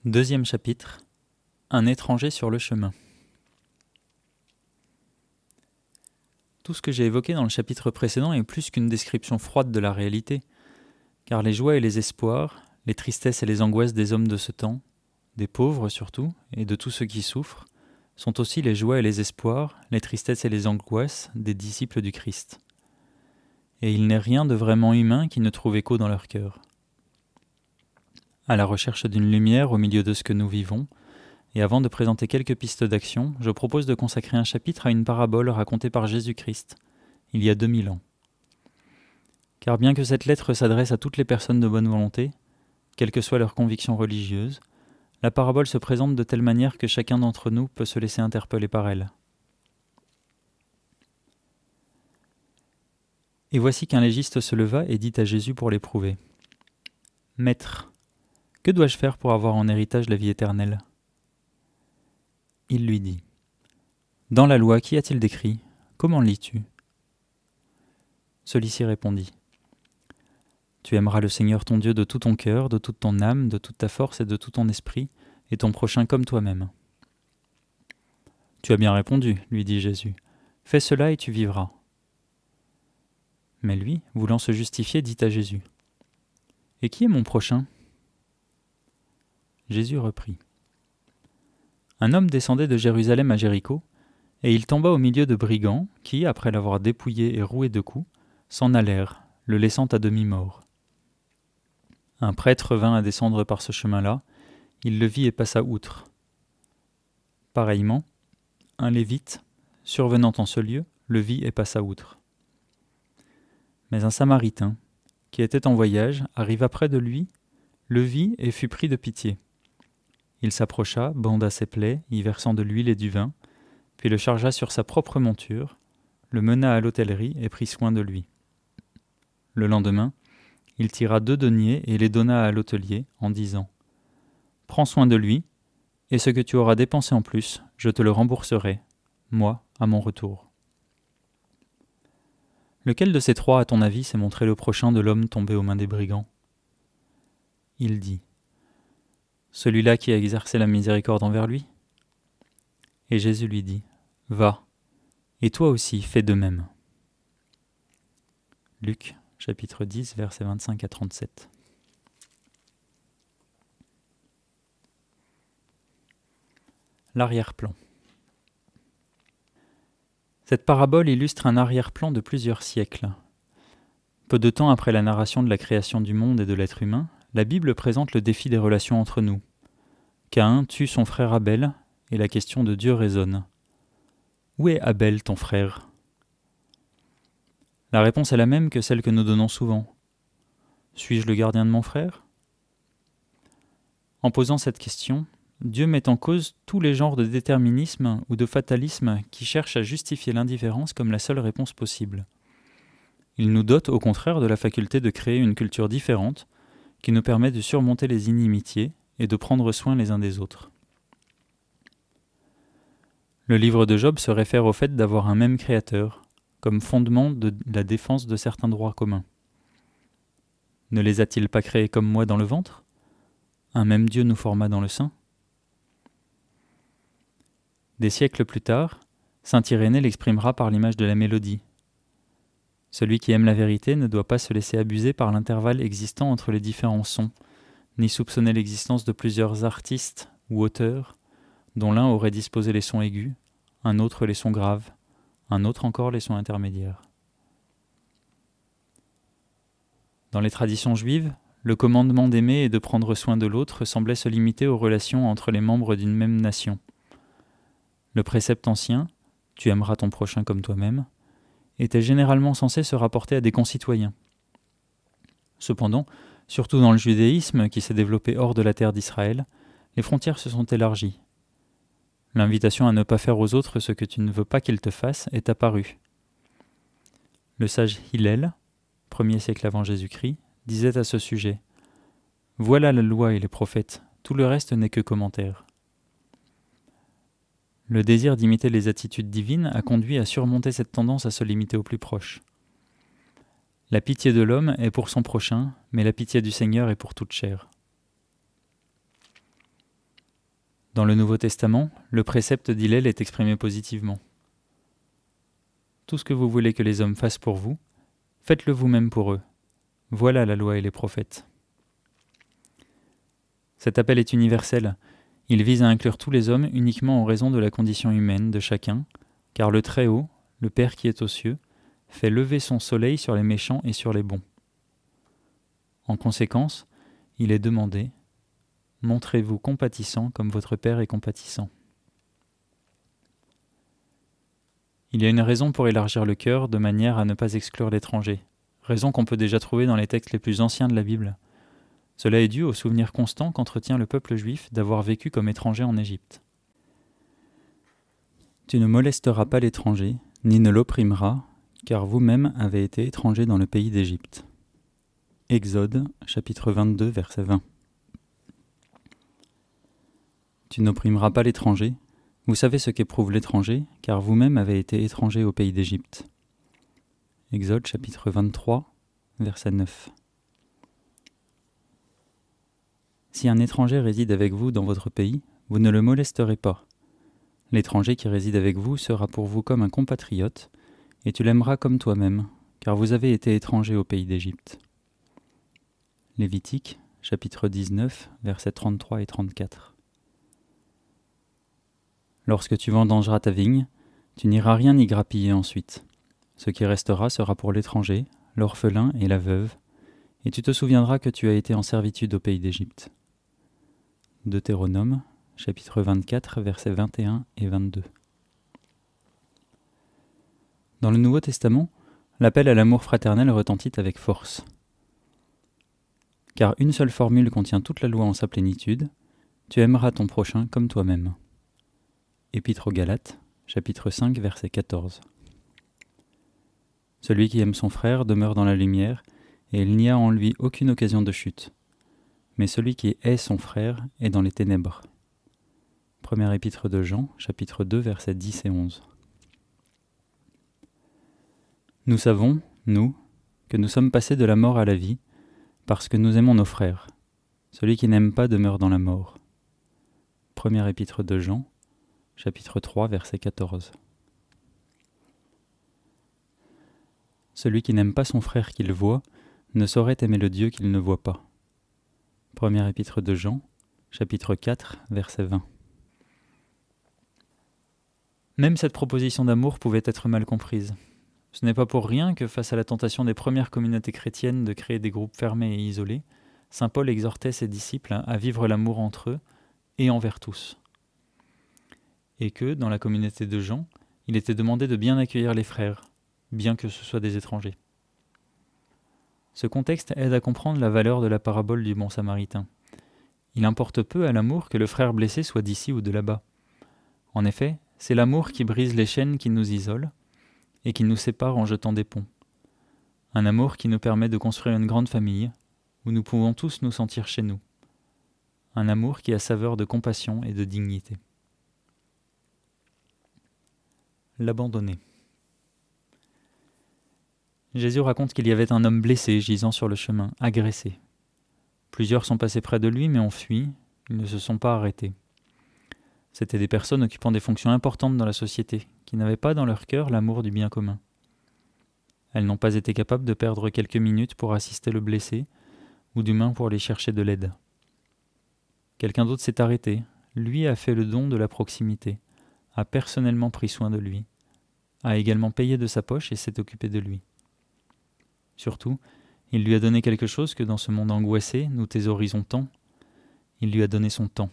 Deuxième chapitre. Un étranger sur le chemin. Tout ce que j'ai évoqué dans le chapitre précédent est plus qu'une description froide de la réalité, car les joies et les espoirs, les tristesses et les angoisses des hommes de ce temps, des pauvres surtout, et de tous ceux qui souffrent, sont aussi les joies et les espoirs, les tristesses et les angoisses des disciples du Christ. Et il n'est rien de vraiment humain qui ne trouve écho dans leur cœur. À la recherche d'une lumière au milieu de ce que nous vivons, et avant de présenter quelques pistes d'action, je propose de consacrer un chapitre à une parabole racontée par Jésus-Christ, il y a 2000 ans. Car bien que cette lettre s'adresse à toutes les personnes de bonne volonté, quelles que soient leurs convictions religieuses, la parabole se présente de telle manière que chacun d'entre nous peut se laisser interpeller par elle. Et voici qu'un légiste se leva et dit à Jésus pour l'éprouver : « Maître, que dois-je faire pour avoir en héritage la vie éternelle ?» Il lui dit : « Dans la loi, qu'y a-t-il d'écrit ? Comment lis-tu ? » Celui-ci répondit : « Tu aimeras le Seigneur ton Dieu de tout ton cœur, de toute ton âme, de toute ta force et de tout ton esprit, et ton prochain comme toi-même. » « Tu as bien répondu, lui dit Jésus. Fais cela et tu vivras. » Mais lui, voulant se justifier, dit à Jésus : « Et qui est mon prochain ? » Jésus reprit : « Un homme descendait de Jérusalem à Jéricho, et il tomba au milieu de brigands qui, après l'avoir dépouillé et roué de coups, s'en allèrent, le laissant à demi-mort. Un prêtre vint à descendre par ce chemin-là, il le vit et passa outre. Pareillement, un lévite, survenant en ce lieu, le vit et passa outre. Mais un Samaritain, qui était en voyage, arriva près de lui, le vit et fut pris de pitié. Il s'approcha, banda ses plaies, y versant de l'huile et du vin, puis le chargea sur sa propre monture, le mena à l'hôtellerie et prit soin de lui. Le lendemain, il tira 2 deniers et les donna à l'hôtelier, en disant : « Prends soin de lui, et ce que tu auras dépensé en plus, je te le rembourserai, moi, à mon retour. » Lequel de ces 3, à ton avis, s'est montré le prochain de l'homme tombé aux mains des brigands ? Il dit : « Celui-là qui a exercé la miséricorde envers lui. » Et Jésus lui dit : « Va, et toi aussi fais de même. » Luc, chapitre 10, versets 25 à 37. L'arrière-plan. Cette parabole illustre un arrière-plan de plusieurs siècles. Peu de temps après la narration de la création du monde et de l'être humain, la Bible présente le défi des relations entre nous. Caïn tue son frère Abel, et la question de Dieu résonne. Où est Abel, ton frère ? La réponse est la même que celle que nous donnons souvent. Suis-je le gardien de mon frère ? En posant cette question, Dieu met en cause tous les genres de déterminisme ou de fatalisme qui cherchent à justifier l'indifférence comme la seule réponse possible. Il nous dote au contraire de la faculté de créer une culture différente qui nous permet de surmonter les inimitiés et de prendre soin les uns des autres. Le livre de Job se réfère au fait d'avoir un même créateur, comme fondement de la défense de certains droits communs. Ne les a-t-il pas créés comme moi dans le ventre ? Un même Dieu nous forma dans le sein ? Des siècles plus tard, saint Irénée l'exprimera par l'image de la mélodie. Celui qui aime la vérité ne doit pas se laisser abuser par l'intervalle existant entre les différents sons, ni soupçonner l'existence de plusieurs artistes ou auteurs, dont l'un aurait disposé les sons aigus, un autre les sons graves, un autre encore les sons intermédiaires. Dans les traditions juives, le commandement d'aimer et de prendre soin de l'autre semblait se limiter aux relations entre les membres d'une même nation. Le précepte ancien, « Tu aimeras ton prochain comme toi-même », était généralement censé se rapporter à des concitoyens. Cependant, surtout dans le judaïsme qui s'est développé hors de la terre d'Israël, les frontières se sont élargies. L'invitation à ne pas faire aux autres ce que tu ne veux pas qu'ils te fassent est apparue. Le sage Hillel, 1er siècle avant Jésus-Christ, disait à ce sujet : « Voilà la loi et les prophètes, tout le reste n'est que commentaire. » Le désir d'imiter les attitudes divines a conduit à surmonter cette tendance à se limiter au plus proche. La pitié de l'homme est pour son prochain, mais la pitié du Seigneur est pour toute chair. Dans le Nouveau Testament, le précepte d'Hillel est exprimé positivement. Tout ce que vous voulez que les hommes fassent pour vous, faites-le vous-même pour eux. Voilà la loi et les prophètes. Cet appel est universel. Il vise à inclure tous les hommes uniquement en raison de la condition humaine de chacun, car le Très-Haut, le Père qui est aux cieux, fait lever son soleil sur les méchants et sur les bons. En conséquence, il est demandé « Montrez-vous compatissants comme votre Père est compatissant ». Il y a une raison pour élargir le cœur de manière à ne pas exclure l'étranger, raison qu'on peut déjà trouver dans les textes les plus anciens de la Bible. Cela est dû au souvenir constant qu'entretient le peuple juif d'avoir vécu comme étranger en Égypte. Tu ne molesteras pas l'étranger, ni ne l'opprimeras, car vous-même avez été étrangers dans le pays d'Égypte. Exode, chapitre 22, verset 20. Tu n'opprimeras pas l'étranger. Vous savez ce qu'éprouve l'étranger, car vous-même avez été étrangers au pays d'Égypte. Exode, chapitre 23, verset 9. Si un étranger réside avec vous dans votre pays, vous ne le molesterez pas. L'étranger qui réside avec vous sera pour vous comme un compatriote, et tu l'aimeras comme toi-même, car vous avez été étrangers au pays d'Égypte. Lévitique, chapitre 19, versets 33 et 34. Lorsque tu vendangeras ta vigne, tu n'iras rien y grappiller ensuite. Ce qui restera sera pour l'étranger, l'orphelin et la veuve, et tu te souviendras que tu as été en servitude au pays d'Égypte. Deutéronome, chapitre 24, versets 21 et 22. Dans le Nouveau Testament, l'appel à l'amour fraternel retentit avec force. Car une seule formule contient toute la loi en sa plénitude, tu aimeras ton prochain comme toi-même. Épître aux Galates, chapitre 5, verset 14. Celui qui aime son frère demeure dans la lumière, et il n'y a en lui aucune occasion de chute. Mais celui qui hait son frère est dans les ténèbres. Première épître de Jean, chapitre 2, versets 10 et 11. Nous savons, nous, que nous sommes passés de la mort à la vie, parce que nous aimons nos frères. Celui qui n'aime pas demeure dans la mort. Première épître de Jean, chapitre 3, verset 14. Celui qui n'aime pas son frère qu'il voit ne saurait aimer le Dieu qu'il ne voit pas. Première épître de Jean, chapitre 4, verset 20. Même cette proposition d'amour pouvait être mal comprise. Ce n'est pas pour rien que face à la tentation des premières communautés chrétiennes de créer des groupes fermés et isolés, saint Paul exhortait ses disciples à vivre l'amour entre eux et envers tous. Et que, dans la communauté de Jean, il était demandé de bien accueillir les frères, bien que ce soient des étrangers. Ce contexte aide à comprendre la valeur de la parabole du bon samaritain. Il importe peu à l'amour que le frère blessé soit d'ici ou de là-bas. En effet, c'est l'amour qui brise les chaînes qui nous isolent et qui nous sépare en jetant des ponts. Un amour qui nous permet de construire une grande famille où nous pouvons tous nous sentir chez nous. Un amour qui a saveur de compassion et de dignité. L'abandonné. Jésus raconte qu'il y avait un homme blessé gisant sur le chemin, agressé. Plusieurs sont passés près de lui mais ont fui, ils ne se sont pas arrêtés. C'étaient des personnes occupant des fonctions importantes dans la société, qui n'avaient pas dans leur cœur l'amour du bien commun. Elles n'ont pas été capables de perdre quelques minutes pour assister le blessé, ou du moins pour aller chercher de l'aide. Quelqu'un d'autre s'est arrêté, lui a fait le don de la proximité, a personnellement pris soin de lui, a également payé de sa poche et s'est occupé de lui. Surtout, il lui a donné quelque chose que dans ce monde angoissé, nous thésaurisons tant. Il lui a donné son temps.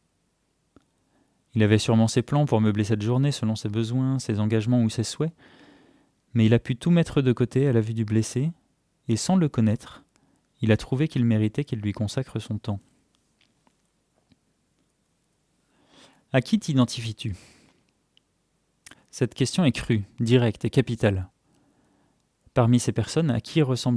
Il avait sûrement ses plans pour meubler cette journée selon ses besoins, ses engagements ou ses souhaits, mais il a pu tout mettre de côté à la vue du blessé, et sans le connaître, il a trouvé qu'il méritait qu'il lui consacre son temps. À qui t'identifies-tu ? Cette question est crue, directe et capitale. Parmi ces personnes, à qui ressembles-tu ?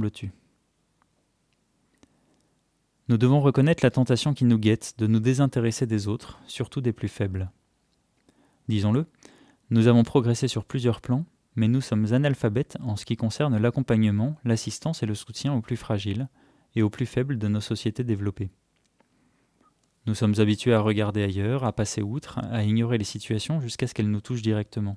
Nous devons reconnaître la tentation qui nous guette de nous désintéresser des autres, surtout des plus faibles. Disons-le, nous avons progressé sur plusieurs plans, mais nous sommes analphabètes en ce qui concerne l'accompagnement, l'assistance et le soutien aux plus fragiles et aux plus faibles de nos sociétés développées. Nous sommes habitués à regarder ailleurs, à passer outre, à ignorer les situations jusqu'à ce qu'elles nous touchent directement.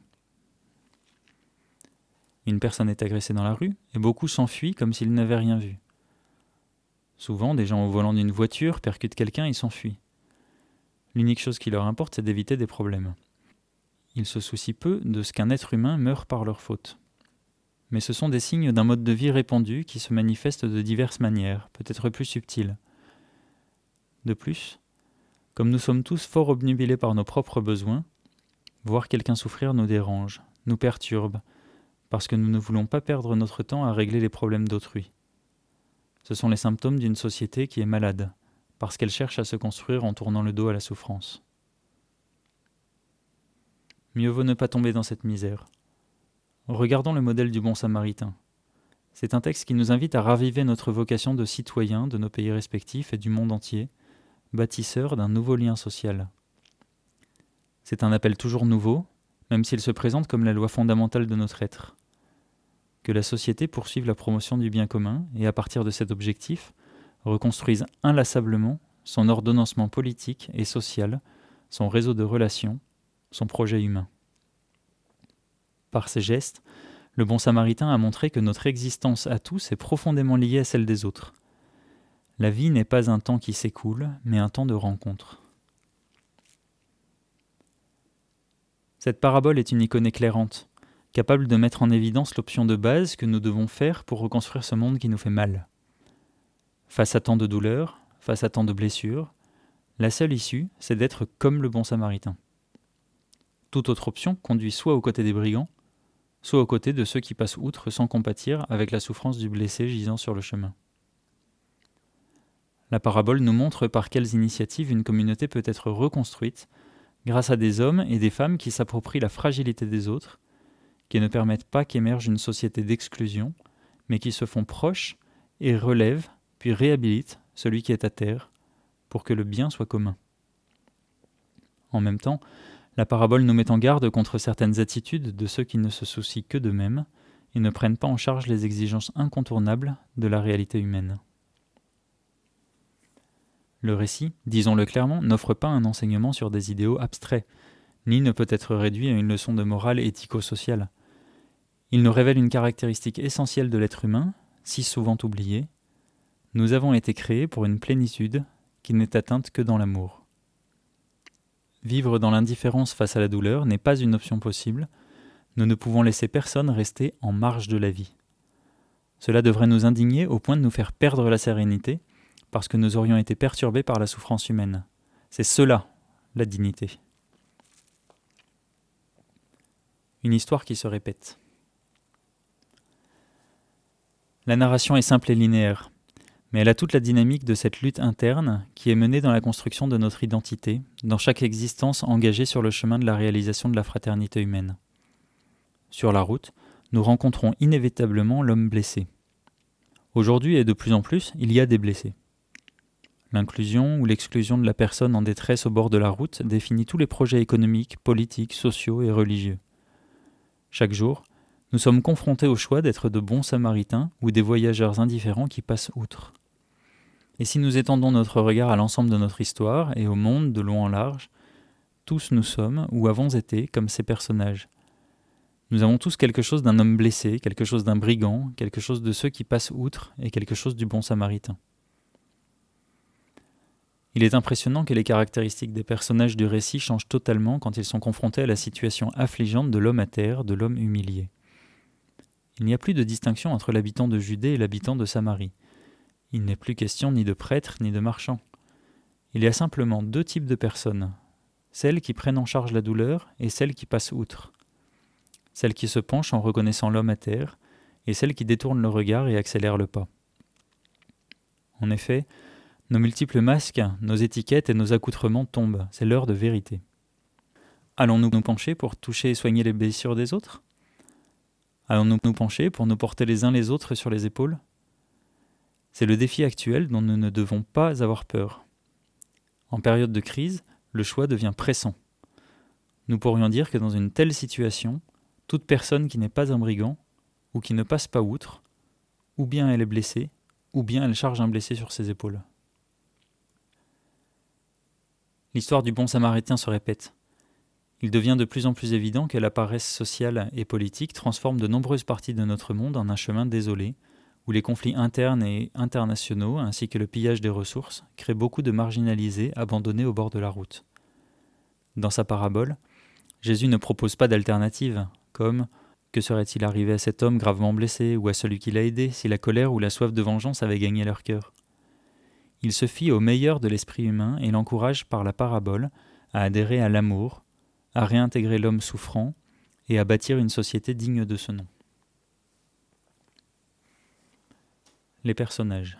Une personne est agressée dans la rue et beaucoup s'enfuient comme s'ils n'avaient rien vu. Souvent, des gens au volant d'une voiture percutent quelqu'un et s'enfuient. L'unique chose qui leur importe, c'est d'éviter des problèmes. Ils se soucient peu de ce qu'un être humain meurt par leur faute. Mais ce sont des signes d'un mode de vie répandu qui se manifestent de diverses manières, peut-être plus subtiles. De plus, comme nous sommes tous fort obnubilés par nos propres besoins, voir quelqu'un souffrir nous dérange, nous perturbe, parce que nous ne voulons pas perdre notre temps à régler les problèmes d'autrui. Ce sont les symptômes d'une société qui est malade, parce qu'elle cherche à se construire en tournant le dos à la souffrance. Mieux vaut ne pas tomber dans cette misère. Regardons le modèle du bon samaritain. C'est un texte qui nous invite à raviver notre vocation de citoyens de nos pays respectifs et du monde entier, bâtisseurs d'un nouveau lien social. C'est un appel toujours nouveau, même s'il se présente comme la loi fondamentale de notre être. Que la société poursuive la promotion du bien commun et à partir de cet objectif, reconstruise inlassablement son ordonnancement politique et social, son réseau de relations, son projet humain. Par ses gestes, le bon samaritain a montré que notre existence à tous est profondément liée à celle des autres. La vie n'est pas un temps qui s'écoule, mais un temps de rencontre. Cette parabole est une icône éclairante, capable de mettre en évidence l'option de base que nous devons faire pour reconstruire ce monde qui nous fait mal. Face à tant de douleurs, face à tant de blessures, la seule issue, c'est d'être comme le bon samaritain. Toute autre option conduit soit aux côtés des brigands, soit aux côtés de ceux qui passent outre sans compatir avec la souffrance du blessé gisant sur le chemin. La parabole nous montre par quelles initiatives une communauté peut être reconstruite grâce à des hommes et des femmes qui s'approprient la fragilité des autres, qui ne permettent pas qu'émerge une société d'exclusion, mais qui se font proches et relèvent, puis réhabilitent celui qui est à terre, pour que le bien soit commun. En même temps, la parabole nous met en garde contre certaines attitudes de ceux qui ne se soucient que d'eux-mêmes et ne prennent pas en charge les exigences incontournables de la réalité humaine. Le récit, disons-le clairement, n'offre pas un enseignement sur des idéaux abstraits, ni ne peut être réduit à une leçon de morale éthico-sociale. Il nous révèle une caractéristique essentielle de l'être humain, si souvent oubliée. Nous avons été créés pour une plénitude qui n'est atteinte que dans l'amour. Vivre dans l'indifférence face à la douleur n'est pas une option possible. Nous ne pouvons laisser personne rester en marge de la vie. Cela devrait nous indigner au point de nous faire perdre la sérénité, parce que nous aurions été perturbés par la souffrance humaine. C'est cela, la dignité. Une histoire qui se répète. La narration est simple et linéaire, mais elle a toute la dynamique de cette lutte interne qui est menée dans la construction de notre identité, dans chaque existence engagée sur le chemin de la réalisation de la fraternité humaine. Sur la route, nous rencontrons inévitablement l'homme blessé. Aujourd'hui et de plus en plus, il y a des blessés. L'inclusion ou l'exclusion de la personne en détresse au bord de la route définit tous les projets économiques, politiques, sociaux et religieux. Chaque jour, nous sommes confrontés au choix d'être de bons samaritains ou des voyageurs indifférents qui passent outre. Et si nous étendons notre regard à l'ensemble de notre histoire et au monde de long en large, tous nous sommes ou avons été comme ces personnages. Nous avons tous quelque chose d'un homme blessé, quelque chose d'un brigand, quelque chose de ceux qui passent outre et quelque chose du bon samaritain. Il est impressionnant que les caractéristiques des personnages du récit changent totalement quand ils sont confrontés à la situation affligeante de l'homme à terre, de l'homme humilié. Il n'y a plus de distinction entre l'habitant de Judée et l'habitant de Samarie. Il n'est plus question ni de prêtres ni de marchands. Il y a simplement deux types de personnes, celles qui prennent en charge la douleur et celles qui passent outre. Celles qui se penchent en reconnaissant l'homme à terre et celles qui détournent le regard et accélèrent le pas. En effet, nos multiples masques, nos étiquettes et nos accoutrements tombent, c'est l'heure de vérité. Allons-nous nous pencher pour toucher et soigner les blessures des autres ? Allons-nous nous pencher pour nous porter les uns les autres sur les épaules ? C'est le défi actuel dont nous ne devons pas avoir peur. En période de crise, le choix devient pressant. Nous pourrions dire que dans une telle situation, toute personne qui n'est pas un brigand, ou qui ne passe pas outre, ou bien elle est blessée, ou bien elle charge un blessé sur ses épaules. L'histoire du bon samaritain se répète. Il devient de plus en plus évident que la paresse sociale et politique transforme de nombreuses parties de notre monde en un chemin désolé, où les conflits internes et internationaux, ainsi que le pillage des ressources, créent beaucoup de marginalisés abandonnés au bord de la route. Dans sa parabole, Jésus ne propose pas d'alternative, comme « Que serait-il arrivé à cet homme gravement blessé ou à celui qui l'a aidé si la colère ou la soif de vengeance avaient gagné leur cœur ?» Il se fie au meilleur de l'esprit humain et l'encourage par la parabole à adhérer à l'amour, à réintégrer l'homme souffrant et à bâtir une société digne de ce nom. Les personnages.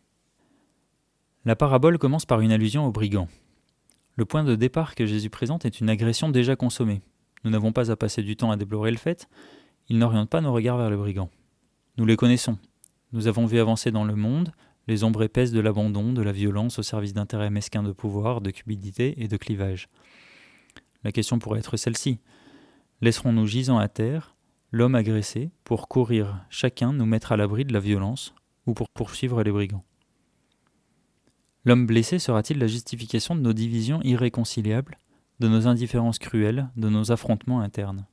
La parabole commence par une allusion aux brigands. Le point de départ que Jésus présente est une agression déjà consommée. Nous n'avons pas à passer du temps à déplorer le fait, il n'oriente pas nos regards vers les brigands. Nous les connaissons. Nous avons vu avancer dans le monde les ombres épaisses de l'abandon, de la violence au service d'intérêts mesquins de pouvoir, de cupidité et de clivage. La question pourrait être celle-ci. Laisserons-nous gisant à terre l'homme agressé pour courir chacun nous mettre à l'abri de la violence ou pour poursuivre les brigands? L'homme blessé sera-t-il la justification de nos divisions irréconciliables, de nos indifférences cruelles, de nos affrontements internes?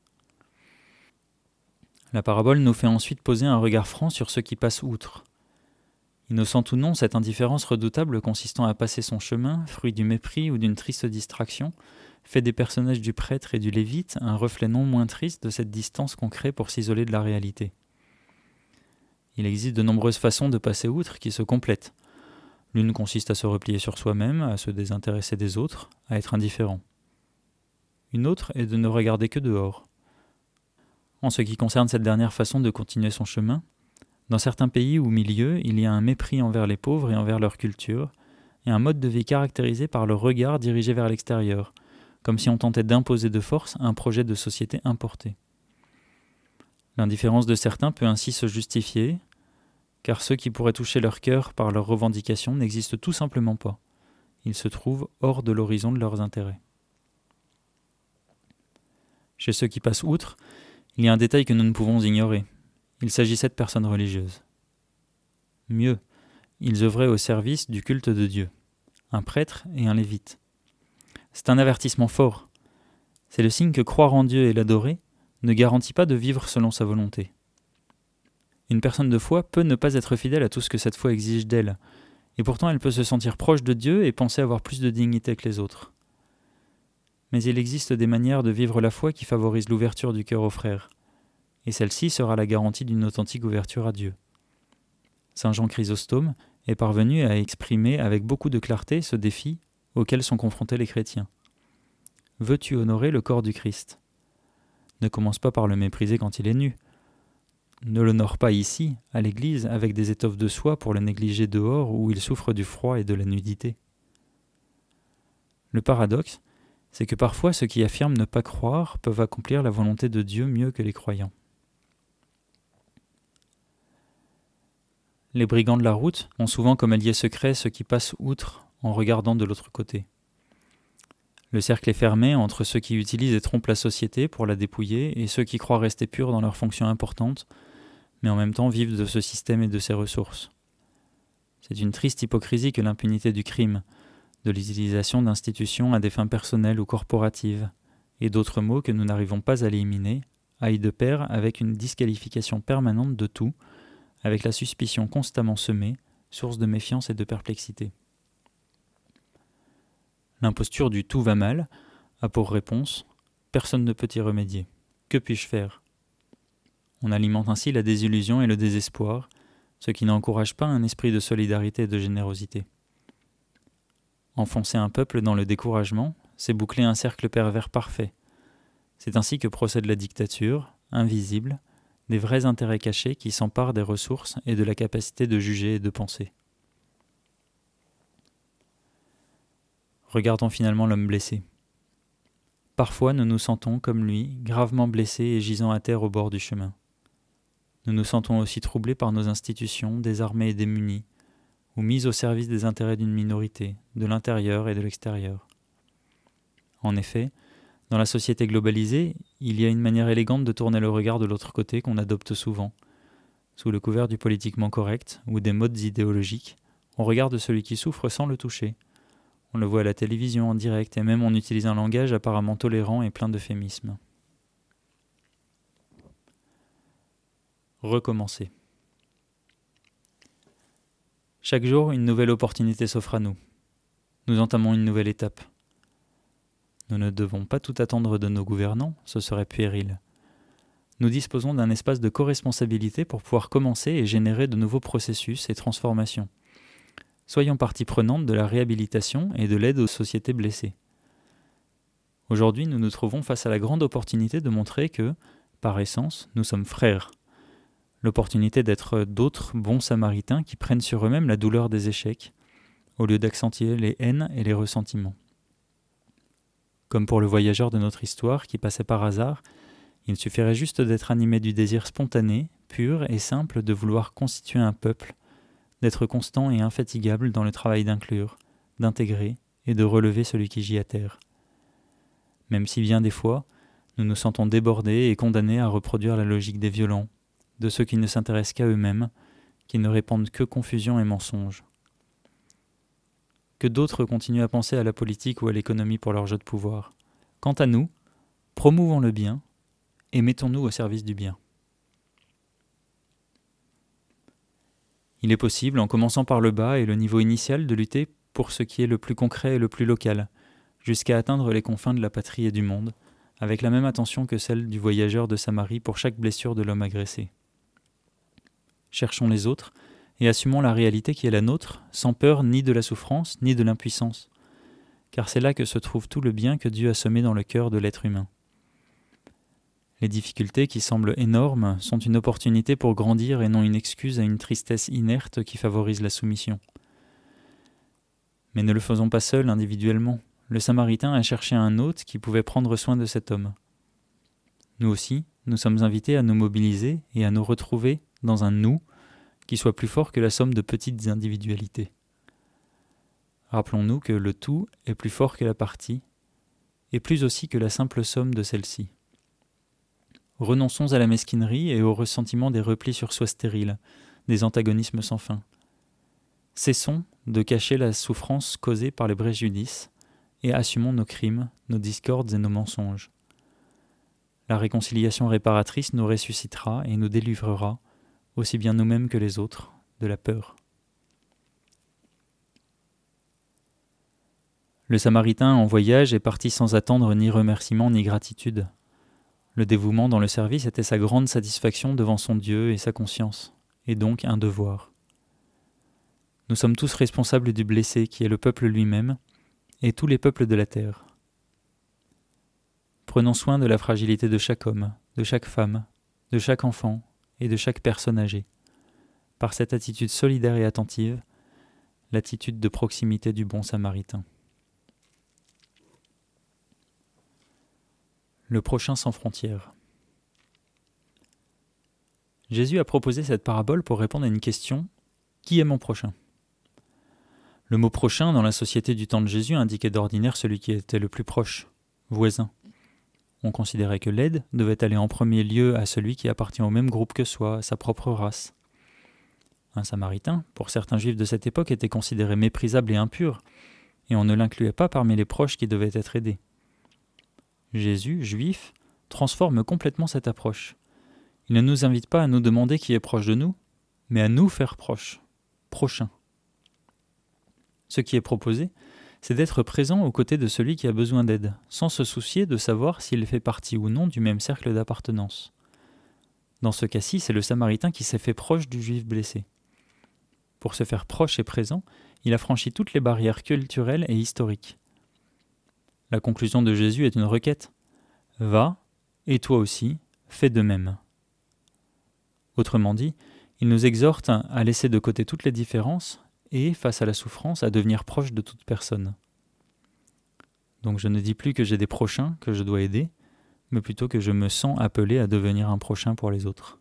La parabole nous fait ensuite poser un regard franc sur ceux qui passent outre. Innocente ou non, cette indifférence redoutable consistant à passer son chemin, fruit du mépris ou d'une triste distraction, fait des personnages du prêtre et du lévite un reflet non moins triste de cette distance qu'on crée pour s'isoler de la réalité. Il existe de nombreuses façons de passer outre qui se complètent. L'une consiste à se replier sur soi-même, à se désintéresser des autres, à être indifférent. Une autre est de ne regarder que dehors. En ce qui concerne cette dernière façon de continuer son chemin, dans certains pays ou milieux, il y a un mépris envers les pauvres et envers leur culture, et un mode de vie caractérisé par le regard dirigé vers l'extérieur, comme si on tentait d'imposer de force un projet de société importé. L'indifférence de certains peut ainsi se justifier, car ceux qui pourraient toucher leur cœur par leurs revendications n'existent tout simplement pas. Ils se trouvent hors de l'horizon de leurs intérêts. Chez ceux qui passent outre, il y a un détail que nous ne pouvons ignorer. Il s'agissait de personnes religieuses. Mieux, ils œuvraient au service du culte de Dieu, un prêtre et un lévite. C'est un avertissement fort. C'est le signe que croire en Dieu et l'adorer ne garantit pas de vivre selon sa volonté. Une personne de foi peut ne pas être fidèle à tout ce que cette foi exige d'elle, et pourtant elle peut se sentir proche de Dieu et penser avoir plus de dignité que les autres. Mais il existe des manières de vivre la foi qui favorisent l'ouverture du cœur aux frères, et celle-ci sera la garantie d'une authentique ouverture à Dieu. Saint Jean Chrysostome est parvenu à exprimer avec beaucoup de clarté ce défi auquel sont confrontés les chrétiens. Veux-tu honorer le corps du Christ ? Ne commence pas par le mépriser quand il est nu. Ne l'honore pas ici, à l'église, avec des étoffes de soie pour le négliger dehors où il souffre du froid et de la nudité. Le paradoxe, c'est que parfois ceux qui affirment ne pas croire peuvent accomplir la volonté de Dieu mieux que les croyants. Les brigands de la route ont souvent comme alliés secrets ceux qui passent outre en regardant de l'autre côté. Le cercle est fermé entre ceux qui utilisent et trompent la société pour la dépouiller et ceux qui croient rester purs dans leurs fonctions importantes, mais en même temps vivent de ce système et de ses ressources. C'est une triste hypocrisie que l'impunité du crime, de l'utilisation d'institutions à des fins personnelles ou corporatives, et d'autres maux que nous n'arrivons pas à éliminer, aillent de pair avec une disqualification permanente de tout, avec la suspicion constamment semée, source de méfiance et de perplexité. L'imposture du « tout va mal » a pour réponse « personne ne peut y remédier. Que puis-je faire ?» On alimente ainsi la désillusion et le désespoir, ce qui n'encourage pas un esprit de solidarité et de générosité. Enfoncer un peuple dans le découragement, c'est boucler un cercle pervers parfait. C'est ainsi que procède la dictature, invisible, des vrais intérêts cachés qui s'emparent des ressources et de la capacité de juger et de penser. Regardons finalement l'homme blessé. Parfois nous nous sentons, comme lui, gravement blessés et gisant à terre au bord du chemin. Nous nous sentons aussi troublés par nos institutions, désarmés et démunis, ou mis au service des intérêts d'une minorité, de l'intérieur et de l'extérieur. En effet, dans la société globalisée, il y a une manière élégante de tourner le regard de l'autre côté qu'on adopte souvent. Sous le couvert du politiquement correct ou des modes idéologiques, on regarde celui qui souffre sans le toucher. On le voit à la télévision en direct et même on utilise un langage apparemment tolérant et plein d'euphémismes. Recommencer. Chaque jour, une nouvelle opportunité s'offre à nous. Nous entamons une nouvelle étape. Nous ne devons pas tout attendre de nos gouvernants, ce serait puéril. Nous disposons d'un espace de co-responsabilité pour pouvoir commencer et générer de nouveaux processus et transformations. Soyons partie prenante de la réhabilitation et de l'aide aux sociétés blessées. Aujourd'hui, nous nous trouvons face à la grande opportunité de montrer que, par essence, nous sommes frères. L'opportunité d'être d'autres bons samaritains qui prennent sur eux-mêmes la douleur des échecs, au lieu d'accentuer les haines et les ressentiments. Comme pour le voyageur de notre histoire qui passait par hasard, il suffirait juste d'être animé du désir spontané, pur et simple de vouloir constituer un peuple, d'être constant et infatigable dans le travail d'inclure, d'intégrer et de relever celui qui gît à terre. Même si bien des fois, nous nous sentons débordés et condamnés à reproduire la logique des violents, de ceux qui ne s'intéressent qu'à eux-mêmes, qui ne répandent que confusion et mensonges. Que d'autres continuent à penser à la politique ou à l'économie pour leur jeu de pouvoir. Quant à nous, promouvons le bien et mettons-nous au service du bien. Il est possible, en commençant par le bas et le niveau initial, de lutter pour ce qui est le plus concret et le plus local, jusqu'à atteindre les confins de la patrie et du monde, avec la même attention que celle du voyageur de Samarie pour chaque blessure de l'homme agressé. Cherchons les autres et assumons la réalité qui est la nôtre, sans peur ni de la souffrance ni de l'impuissance, car c'est là que se trouve tout le bien que Dieu a semé dans le cœur de l'être humain. Les difficultés qui semblent énormes sont une opportunité pour grandir et non une excuse à une tristesse inerte qui favorise la soumission. Mais ne le faisons pas seuls individuellement. Le Samaritain a cherché un hôte qui pouvait prendre soin de cet homme. Nous aussi, nous sommes invités à nous mobiliser et à nous retrouver dans un « nous » qui soit plus fort que la somme de petites individualités. Rappelons-nous que le tout est plus fort que la partie, et plus aussi que la simple somme de celle-ci. Renonçons à la mesquinerie et au ressentiment des replis sur soi stériles, des antagonismes sans fin. Cessons de cacher la souffrance causée par les préjudices et assumons nos crimes, nos discordes et nos mensonges. La réconciliation réparatrice nous ressuscitera et nous délivrera, aussi bien nous-mêmes que les autres, de la peur. Le Samaritain en voyage est parti sans attendre ni remerciement ni gratitude. Le dévouement dans le service était sa grande satisfaction devant son Dieu et sa conscience, et donc un devoir. Nous sommes tous responsables du blessé qui est le peuple lui-même et tous les peuples de la terre. Prenons soin de la fragilité de chaque homme, de chaque femme, de chaque enfant et de chaque personne âgée, par cette attitude solidaire et attentive, l'attitude de proximité du bon Samaritain. Le prochain sans frontières. Jésus a proposé cette parabole pour répondre à une question : qui est mon prochain ? Le mot prochain dans la société du temps de Jésus indiquait d'ordinaire celui qui était le plus proche, voisin. On considérait que l'aide devait aller en premier lieu à celui qui appartient au même groupe que soi, à sa propre race. Un Samaritain, pour certains Juifs de cette époque, était considéré méprisable et impur, et on ne l'incluait pas parmi les proches qui devaient être aidés. Jésus, juif, transforme complètement cette approche. Il ne nous invite pas à nous demander qui est proche de nous, mais à nous faire proches, prochains. Ce qui est proposé, c'est d'être présent aux côtés de celui qui a besoin d'aide, sans se soucier de savoir s'il fait partie ou non du même cercle d'appartenance. Dans ce cas-ci, c'est le Samaritain qui s'est fait proche du Juif blessé. Pour se faire proche et présent, il a franchi toutes les barrières culturelles et historiques. La conclusion de Jésus est une requête. Va, et toi aussi, fais de même. Autrement dit, il nous exhorte à laisser de côté toutes les différences et, face à la souffrance, à devenir proche de toute personne. Donc je ne dis plus que j'ai des prochains que je dois aider, mais plutôt que je me sens appelé à devenir un prochain pour les autres.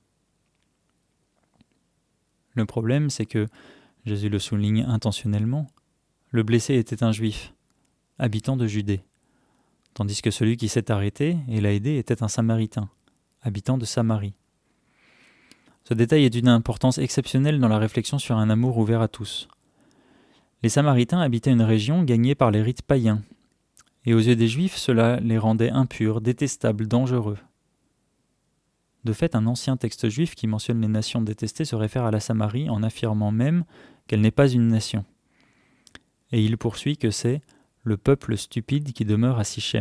Le problème, c'est que, Jésus le souligne intentionnellement, le blessé était un juif, habitant de Judée, tandis que celui qui s'est arrêté et l'a aidé était un samaritain, habitant de Samarie. Ce détail est d'une importance exceptionnelle dans la réflexion sur un amour ouvert à tous. Les Samaritains habitaient une région gagnée par les rites païens, et aux yeux des Juifs, cela les rendait impurs, détestables, dangereux. De fait, un ancien texte juif qui mentionne les nations détestées se réfère à la Samarie en affirmant même qu'elle n'est pas une nation. Et il poursuit que c'est « le peuple stupide qui demeure à Sichem ».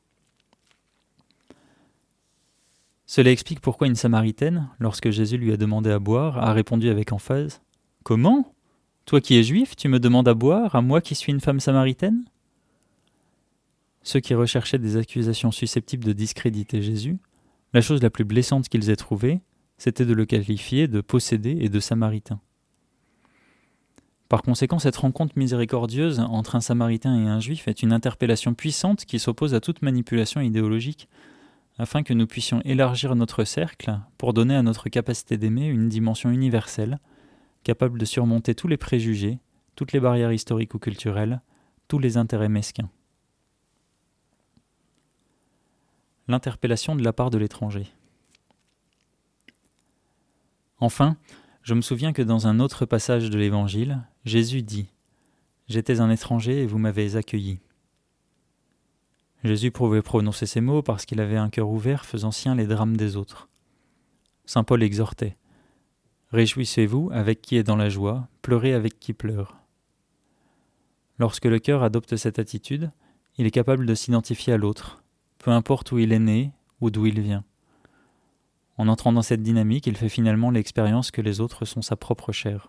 Cela explique pourquoi une Samaritaine, lorsque Jésus lui a demandé à boire, a répondu avec emphase « Comment ? Toi qui es juif, tu me demandes à boire, à moi qui suis une femme samaritaine ?» Ceux qui recherchaient des accusations susceptibles de discréditer Jésus, la chose la plus blessante qu'ils aient trouvée, c'était de le qualifier de possédé et de samaritain. Par conséquent, cette rencontre miséricordieuse entre un samaritain et un juif est une interpellation puissante qui s'oppose à toute manipulation idéologique, afin que nous puissions élargir notre cercle pour donner à notre capacité d'aimer une dimension universelle, capable de surmonter tous les préjugés, toutes les barrières historiques ou culturelles, tous les intérêts mesquins. L'interpellation de la part de l'étranger. Enfin, je me souviens que dans un autre passage de l'Évangile, Jésus dit « J'étais un étranger et vous m'avez accueilli ». Jésus pouvait prononcer ces mots parce qu'il avait un cœur ouvert faisant sien les drames des autres. Saint Paul exhortait « Réjouissez-vous avec qui est dans la joie, pleurez avec qui pleure ». Lorsque le cœur adopte cette attitude, il est capable de s'identifier à l'autre, peu importe où il est né ou d'où il vient. En entrant dans cette dynamique, il fait finalement l'expérience que les autres sont sa propre chair.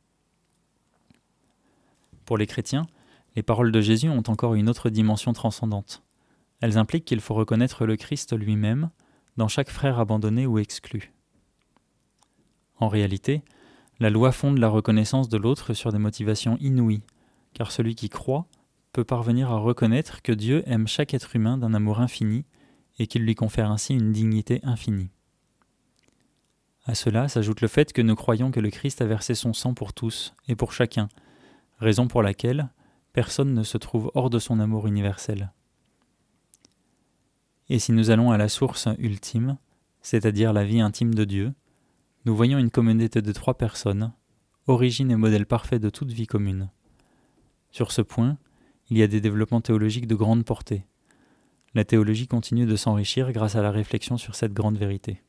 Pour les chrétiens, les paroles de Jésus ont encore une autre dimension transcendante. Elles impliquent qu'il faut reconnaître le Christ lui-même dans chaque frère abandonné ou exclu. En réalité, la loi fonde la reconnaissance de l'autre sur des motivations inouïes, car celui qui croit peut parvenir à reconnaître que Dieu aime chaque être humain d'un amour infini et qu'il lui confère ainsi une dignité infinie. À cela s'ajoute le fait que nous croyons que le Christ a versé son sang pour tous et pour chacun, raison pour laquelle personne ne se trouve hors de son amour universel. Et si nous allons à la source ultime, c'est-à-dire la vie intime de Dieu, nous voyons une communauté de 3 personnes, origine et modèle parfait de toute vie commune. Sur ce point, il y a des développements théologiques de grande portée. La théologie continue de s'enrichir grâce à la réflexion sur cette grande vérité.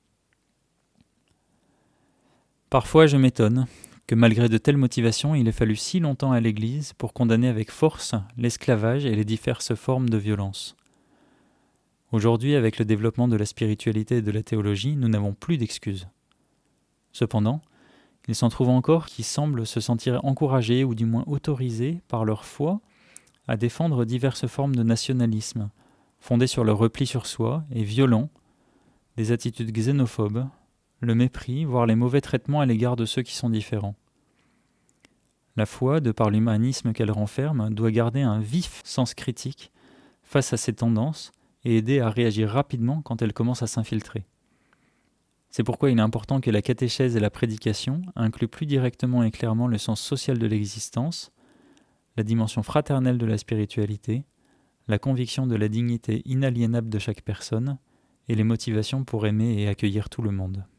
Parfois, je m'étonne que malgré de telles motivations, il ait fallu si longtemps à l'Église pour condamner avec force l'esclavage et les diverses formes de violence. Aujourd'hui, avec le développement de la spiritualité et de la théologie, nous n'avons plus d'excuses. Cependant, il s'en trouve encore qui semblent se sentir encouragés ou du moins autorisés par leur foi à défendre diverses formes de nationalisme, fondées sur le repli sur soi et violents, des attitudes xénophobes, le mépris, voire les mauvais traitements à l'égard de ceux qui sont différents. La foi, de par l'humanisme qu'elle renferme, doit garder un vif sens critique face à ces tendances et aider à réagir rapidement quand elles commencent à s'infiltrer. C'est pourquoi il est important que la catéchèse et la prédication incluent plus directement et clairement le sens social de l'existence, la dimension fraternelle de la spiritualité, la conviction de la dignité inaliénable de chaque personne et les motivations pour aimer et accueillir tout le monde.